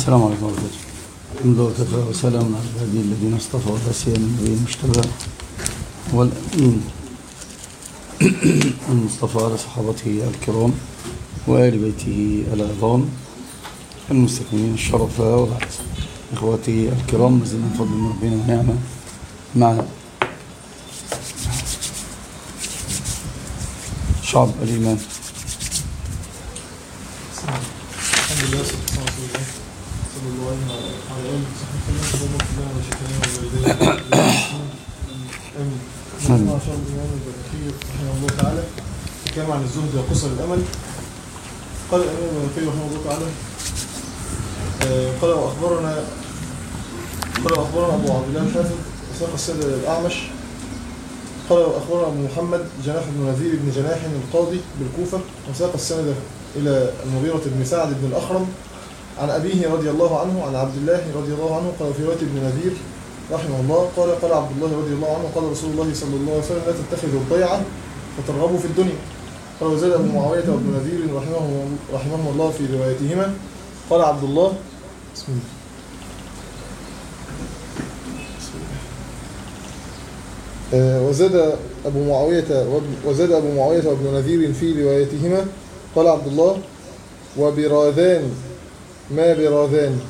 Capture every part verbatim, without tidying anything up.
السلام عليكم ورحمة الله. الحمد لله وكفى وسلام على عباده الذين اصطفى ولا سيما النبي المجتبى والأمين المصطفى على صحابته الكرام وآل بيته العظام المستكملين الشرفاء وبعد. إخواتي الكرام، نزلنا من فضل من ربنا ونعمة مع شعب الإيمان. الحمد لله صلى الله عليه وسلم. امين. ما شاء الله الامام البركي رحمه الله تعالى تكلم عن الزهد وقصر الامل. قال الامام البركي رحمه الله تعالى قال واخبرنا قال واخبرنا ابو عبد الله الحافظ وساق السيد الاعمش قال واخبرنا ابو محمد جناح بن نذير بن جناح القاضي بالكوفه وساق السند إلى المغيرة بن سعد بن الأخرم عن أبيه رضي الله عنه عن عبد الله رضي الله عنه قال في رواية ابن نذير رحمه الله قال قال عبد الله رضي الله عنه قال رسول الله صلى الله عليه وسلم لا تتخذوا الضيعة فترغبوا في الدنيا. قال وزاد أبو معاوية وابن نذير رحمه رحمه الله في روايتهما قال عبد الله بسم الله وزاد أبو معاوية وزاد أبو معاوية وابن نذير في روايتهما قال عبد الله وبراذان ما براذان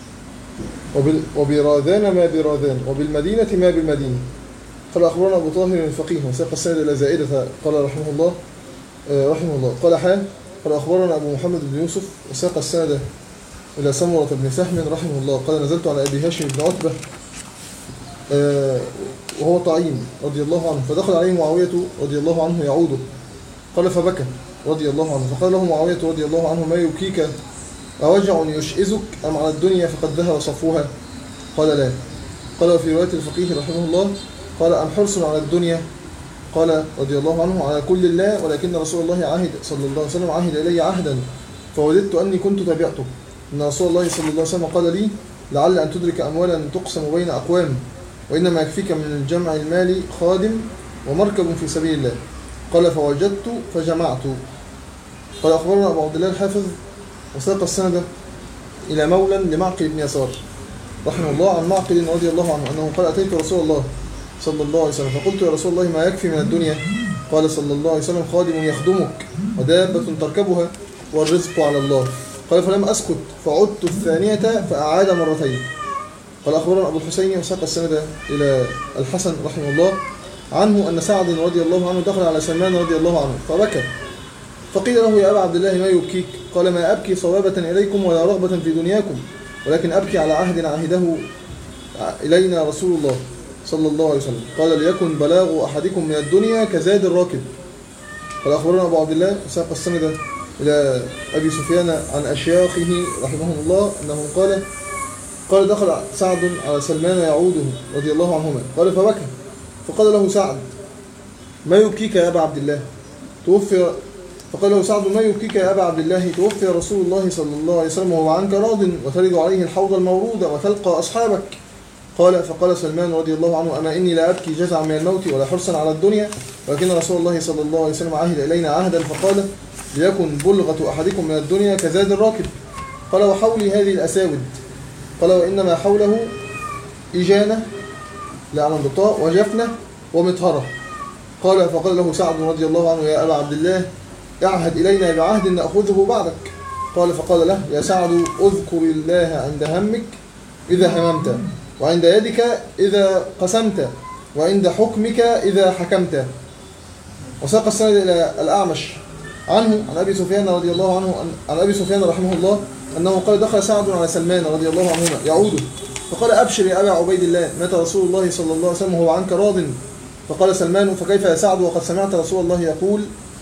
وبراذان ما براذان وبالمدينة ما بالمدينة. قال أخبرنا أبو طاهر الفقيه وساق السند إلى زائدة قال رحمه الله رحمه الله قال حال قال أخبرنا أبو محمد بن يوسف وساق السند إلى سمرة بن سهم رحمه الله قال نزلت على أبي هاشم بن عتبة وهو طعيم رضي الله عنه فدخل عليه معاوية رضي الله عنه يعوده قال فبكى رضي الله عنه فقال له معاوية رضي الله عنه ما يبكيك أوجع يشئزك أم على الدنيا فقد ذهب صفوها قال لا. قال في رواية الفقيه رحمه الله قال أم حرص على الدنيا قال رضي الله عنه على كل الله ولكن رسول الله عهد صلى الله عليه وسلم عهد إلي عهدا فوددت أني كنت تابعته إن رسول الله صلى الله عليه وسلم قال لي لعل أن تدرك أموالا تقسم بين أقوام وإنما يكفيك من الجمع المالي خادم ومركب في سبيل الله. قال فوجدت فجمعت. قال أخبرنا أبو عبد الله الحافظ وساق السند إلى مولى لمعقل بن يسار رحمه الله عن معقل رضي الله عنه أنه قال أتيت رسول الله صلى الله عليه وسلم فقلت يا رسول الله ما يكفي من الدنيا قال صلى الله عليه وسلم خادم يخدمك ودابة تركبها والرزق على الله. قال فلم أسكت فعدت الثانية فأعاد مرتين. قال أخبرنا أبو الحسين وساق السند إلى الحسن رحمه الله عنه أن سعد رضي الله عنه دخل على سلمان رضي الله عنه فبكى فقيل له يا أبا عبد الله ما يبكيك قال ما أبكي صوابة إليكم ولا رغبة في دنياكم ولكن أبكي على عهد عهده إلينا رسول الله صلى الله عليه وسلم قال ليكن بلاغ أحدكم من الدنيا كزاد الراكب. قال أخبرنا أبو عبد الله ساق السند إلى أبي سفيان عن أشياخه رحمه الله أنه قال قال دخل سعد على سلمان يعوده رضي الله عنهما قال فبكى فقال له سعد ما يبكيك يا أبا عبد الله توفي فقال له سعد ما يبكيك يا أبا عبد الله توفي رسول الله صلى الله عليه وسلم وهو عنك راض وترد عليه الحوض المورود وتلقى أصحابك. قال فقال سلمان رضي الله عنه أما إني لا أبكي جزعا من الموت ولا حرصا على الدنيا ولكن رسول الله صلى الله عليه وسلم عهد إلينا عهدا فقال ليكن بلغة أحدكم من الدنيا كزاد الراكب. قال وحولي هذه الأساود قال وإنما حوله إجانة لا من بطاء وجفنة ومطهرة. قال فقال له سعد رضي الله عنه يا أبا عبد الله اعهد إلينا بعهد نأخذه بعدك. قال فقال له يا سعد اذكر الله عند همك إذا هممت وعند يدك إذا قسمت وعند حكمك إذا حكمت. وساق السند إلى الأعمش عنه عن أبي سفيان رضي الله عنه عن أبي سفيان رحمه الله أنه قال دخل سعد على سلمان رضي الله عنهما يعوده فقال أبشر يا أبا عبيد الله مات رسول الله صلى الله عليه وسلم وهو عنك راض. فقال سلمان فكيف يا سعد وقد سمعت رسول الله يقول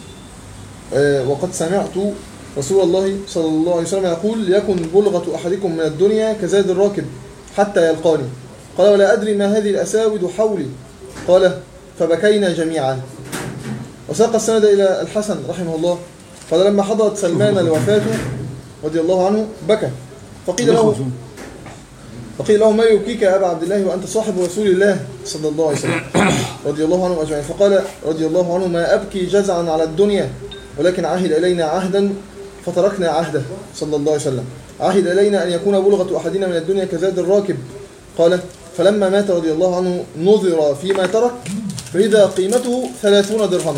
آه وقد سمعت رسول الله صلى الله عليه وسلم يقول ليكن بلغة أحدكم من الدنيا كزاد الراكب حتى يلقاني. قال ولا أدري ما هذه الأساود حولي. قال فبكينا جميعا. وساق السند إلى الحسن رحمه الله قال لما حضرت سلمان لوفاته رضي الله عنه بكى فقيل له فقيل له ما يبكيك يا أبا عبد الله وأنت صاحب رسول الله صلى الله عليه وسلم رضي الله عنه أجمعين. فقال رضي الله عنه ما أبكي جزعا على الدنيا ولكن عهد إلينا عهدا فتركنا عهده صلى الله عليه وسلم. عهد إلينا أن يكون بلغة أحدنا من الدنيا كزاد الراكب. قال فلما مات رضي الله عنه نظر فيما ترك رضا قيمته ثلاثون درهما.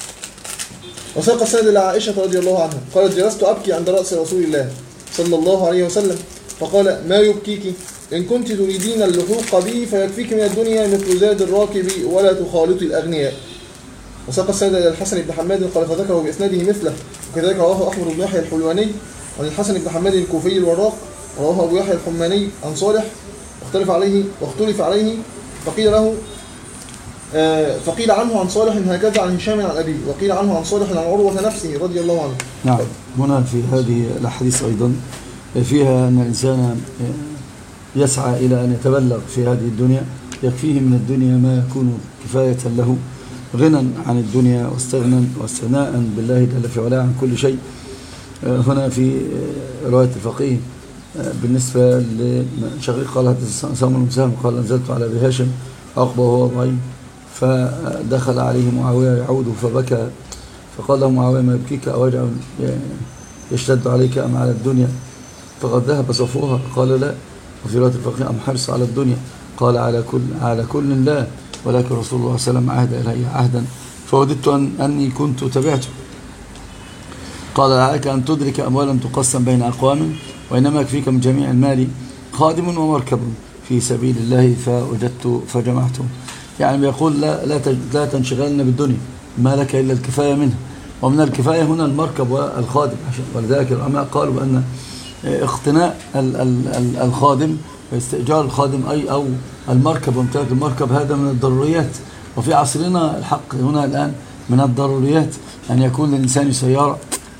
وساق السند لعائشة رضي الله عنها قالت جلست أبكي عند رأس رسول الله صلى الله عليه وسلم فقال ما يبكيك؟ إن كنت تريدين اللحوق بي فيكفيك من الدنيا مثل زاد الراكب ولا تخالطي الأغنياء. وساق السند إلى الحسن بن حماد قال فذكره بإسناده مثله. وكذلك رواه أحمد بن يحيى الحلواني عن الحسن بن حماد الكوفي الوراق، رواه أبو يحيى الحماني عن صالح واختلف عليه واختلف عليه فقيل له آه فقيل عنه عن صالح هكذا عن هشام عن أبيه، وقيل عنه عن صالح عن عروة نفسه رضي الله عنه. نعم. هنا في هذه الأحاديث أيضا فيها أن الإنسان يسعى إلى أن يتبلغ في هذه الدنيا، يكفيه من الدنيا ما يكون كفاية له، غنى عن الدنيا واستغنى واستغناء بالله جل في علاه عن كل شيء. هنا في رواية الفقيه بالنسبة لشقيق قال سامر بن سهم قال نزلت على أبي هاشم عقبة وهو ضعيف فدخل عليه معاوية يعوده فبكى فقال له معاوية ما يبكيك أوجع يشتد عليك أم على الدنيا؟ فقد ذهب صفوها قال لا. وفي رواية الفقيه أم حرص على الدنيا؟ قال على كل على كل لا، ولكن رسول الله صلى الله عليه وسلم عهد إلي عهدا فوددت أن أني كنت تبعته. قال عليك أن تدرك أموالا تقسم بين أقوام وإنما يكفيك من جميع المال خادم ومركب في سبيل الله فوجدت فجمعته. يعني بيقول لا لا لا تنشغلن بالدنيا، ما لك إلا الكفاية منها، ومن الكفاية هنا المركب والخادم. ولذلك العلماء قالوا بأن اقتناء الخادم واستئجار الخادم أي أو المركب وامتلاك المركب هذا من الضروريات، وفي عصرنا الحق هنا الآن من الضروريات أن يكون للإنسان سيارة،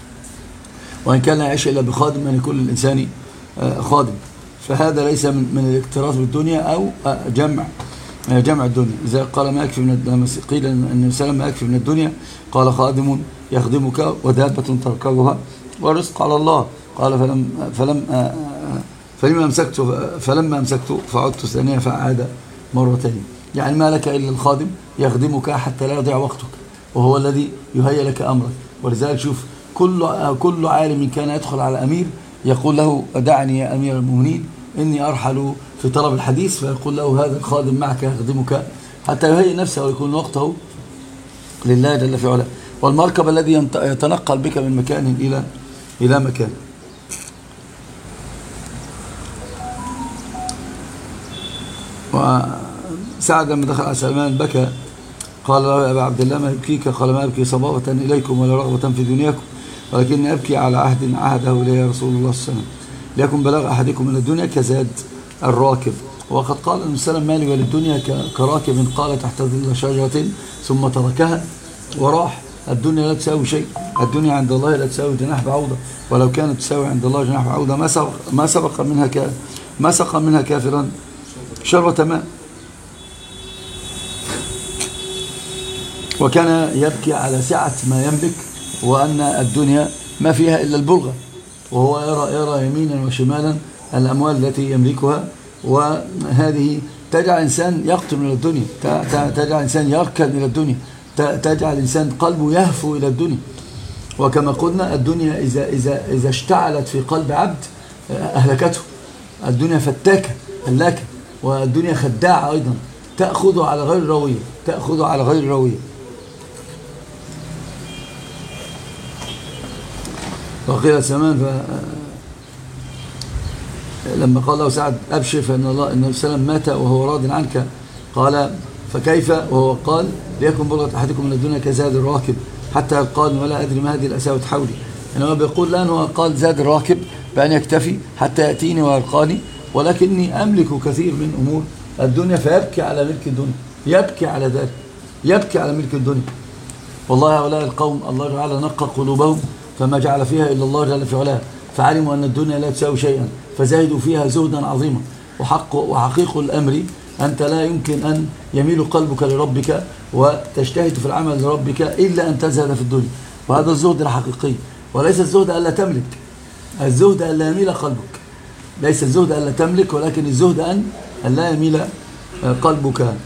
وإن كان لا يعيش إلا بخادم أن يكون للإنسان خادم. فهذا ليس من الاكتراث بالدنيا أو جمع جمع الدنيا. إذا قال ما يكفي من قيل أن السلام ما يكفي من الدنيا قال خادم يخدمك ودابة تركبها والرزق على الله. قال فلم فلم فلما أمسكت فلما أمسكت فعدت ثانية فعاد مرتين. يعني ما لك إلا الخادم يخدمك حتى لا يضيع وقتك، وهو الذي يهيئ لك أمرك. ولذلك شوف كل كل عالم كان يدخل على أمير يقول له دعني يا أمير المؤمنين إني أرحل في طلب الحديث، فيقول له هذا الخادم معك يخدمك حتى يهيئ نفسه ويكون وقته لله جل في علاه. والمركب الذي يتنقل بك من مكان إلى إلى مكان. وسعد لما دخل على سلمان بكى قال له يا أبا عبد الله ما يبكيك؟ قال ما أبكي صبابة إليكم ولا رغبة في دنياكم، ولكني أبكي على عهد عهده إليه رسول الله صلى الله عليه وسلم ليكن بلغ أحدكم من الدنيا كزاد الراكب. وقد قال النبي صلى الله عليه وسلم مالي وللدنيا كراكب قال تحت ظل شجرة ثم تركها وراح. الدنيا لا تساوي شيء، الدنيا عند الله لا تساوي جناح بعوضة، ولو كانت تساوي عند الله جناح بعوضة ما سبق ما سبق منها ك ما سقى منها كافرا شربة ماء. وكان يبكي على سعة ما يملك وأن الدنيا ما فيها إلا البلغة، وهو يرى يرى يمينا وشمالا الأموال التي يملكها، وهذه تجعل الإنسان يقطن إلى الدنيا، تجعل الإنسان يركن إلى الدنيا، تجعل الإنسان قلبه يهفو إلى الدنيا. وكما قلنا الدنيا إذا إذا إذا اشتعلت في قلب عبد أهلكته. الدنيا فتاكة هلاكة، والدنيا خداعة أيضا، تأخذه على غير روية، تأخذه على غير روية. وقيل سلمان ف... لما قال له سعد أبشر فإن الله إن السلام مات وهو راض عنك، قال فكيف؟ وهو قال ليكن بلغة أحدكم من الدنيا كزاد الراكب حتى يلقاني ولا أدري ما هذه الأساوة حولي. إنما بيقول لا، هو قال زاد الراكب بأن يكتفي حتى يأتيني ويلقاني، ولكني أملك كثير من أمور الدنيا، فيبكي على ملك الدنيا، يبكي على ذلك، يبكي على ملك الدنيا. والله هؤلاء القوم الله تعالى نقى قلوبهم فما جعل فيها إلا الله جل في علاه، فعلموا أن الدنيا لا تساوي شيئا فزاهدوا فيها زهدا عظيما. وحق وحقيق الأمر أنت لا يمكن أن يميل قلبك لربك وتجتهد في العمل لربك إلا أن تزهد في الدنيا، وهذا الزهد الحقيقي، وليس الزهد ألا تملك، الزهد ألا يميل قلبك، ليس الزهد ألا تملك، ولكن الزهد أن لا يميل قلبك.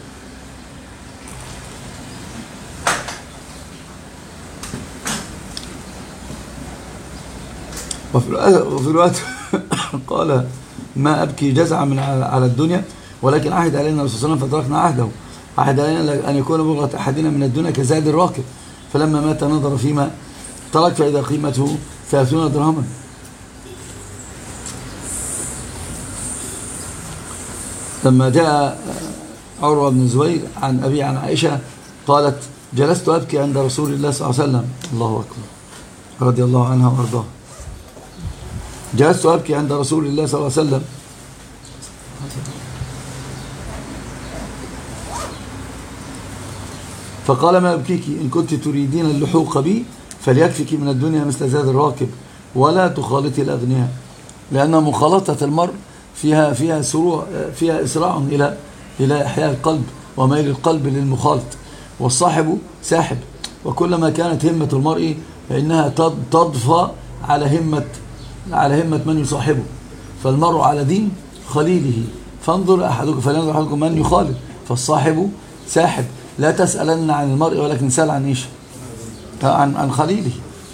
وفي وفي الوقت قال ما أبكي جزعا من على الدنيا، ولكن عهد علينا الرسول صلى الله عليه وسلم فتركنا عهده. عهد علينا أن يكون بلغة أحدنا من الدنيا كزاد الراكب، فلما مات نظر فيما ترك فإذا قيمته ثلاثون درهما. لما جاء عروة بن الزبير عن أبي عن عائشة قالت جلست أبكي عند رسول الله صلى الله عليه وسلم، الله أكبر، رضي الله عنها وأرضاها. جلست أبكي عند رسول الله صلى الله عليه وسلم فقال ما أبكيك؟ إن كنت تريدين اللحوق بي فليكفك من الدنيا مثل زاد الراكب ولا تخالطي الأغنياء، لأن مخالطة المرء فيها فيها سروع فيها إسراع إلى إلى إحياء القلب وميل القلب للمخالط، والصاحب ساحب، وكلما كانت همة المرء فإنها تضفى على همة على همة من يصاحبه، فالمرء على دين خليله، فانظر أحدكم فلينظر أحدكم من يخالط، فالصاحب ساحب. لا تسألن عن المرء ولكن سأل عن إيش؟ عن عن خليله.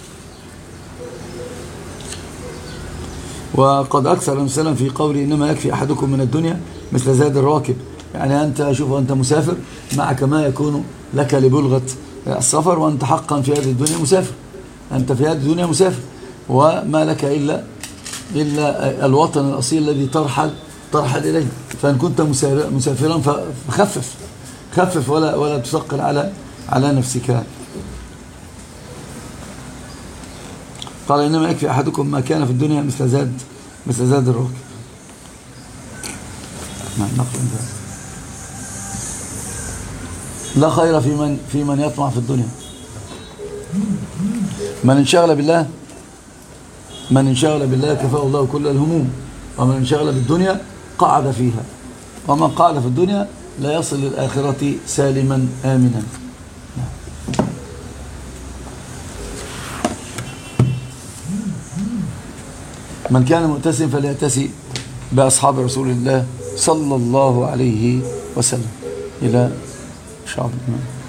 وقد أكثر النبي صلى الله عليه وسلم في قوله إنما يكفي أحدكم من الدنيا مثل زاد الراكب، يعني أنت شوف أنت مسافر معك ما يكون لك لبلغة السفر، وأنت حقا في هذه الدنيا مسافر، أنت في هذه الدنيا مسافر، وما لك إلا إلا الوطن الأصيل الذي ترحل ترحل إليه. فإن كنت مسافرا فخفف خفف ولا ولا تثقل على على نفسك. قال إنما يكفي أحدكم ما كان في الدنيا مثل زاد مثل زاد الراكب. نعم نقل لا خير في من في من يطمع في الدنيا. من انشغل بالله من انشغل بالله كفاه الله كل الهموم، ومن انشغل بالدنيا قعد فيها، ومن قعد في الدنيا لا يصل للآخرة سالما آمنا. من كان مؤتسم فليأتسي بأصحاب رسول الله صلى الله عليه وسلم. إلى شعب الإمام.